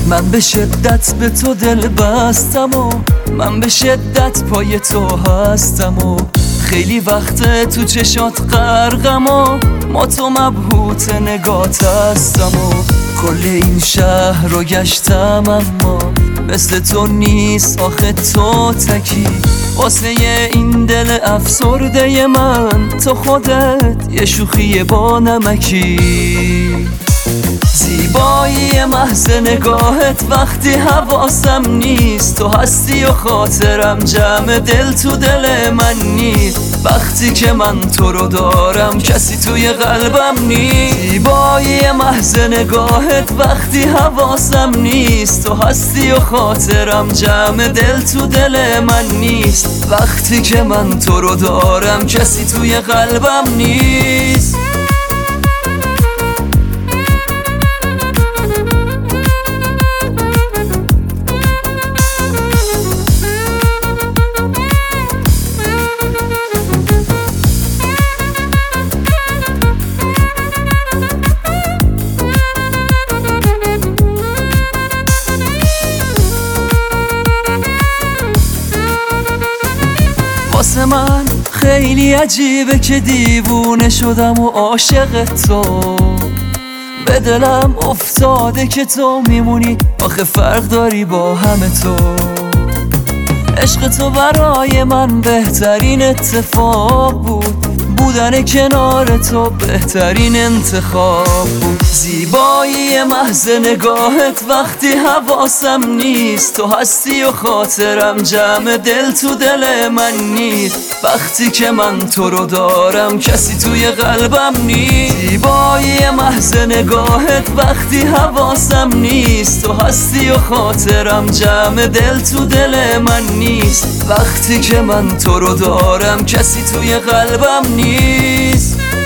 من به شدت به تو دل بستم و من به شدت پای تو هستم و خیلی وقت تو چشات غرقم و ما تو مبهوت نگات هستم و کل این شهر رو گشتم اما مثل تو نیست آخه تو تکی واسه این دل افسرده من تو خودت یه شوخی با نمکی زیبایی محض نگاهت وقتی حواسم نیست تو هستی و خاطرم جمع دل تو دل من نیست وقتی که من تو رو دارم کسی توی قلبم نیست زیبایی محض نگاهت وقتی حواسم نیست تو هستی و خاطرم جمع دل تو دل من نیست وقتی که من تو رو دارم کسی توی قلبم نیست واسه من خیلی عجیبه که دیوونه شدم و عاشق تو به دلم افتاده که تو میمونی آخه فرق داری با همه تو عشق تو برای من بهترین اتفاق بود بودن کنار تو بهترین انتخاب بود زیبایی محض نگاهت وقتی حواسم نیست تو هستی و خاطرم جمع دل تو دل من نیست وقتی که من تو رو دارم کسی توی قلبم نیست زیبایی محض نگاهت وقتی حواسم نیست تو هستی و خاطرم جمع دل تو دل من نیست وقتی که من تو رو دارم کسی توی قلبم نیست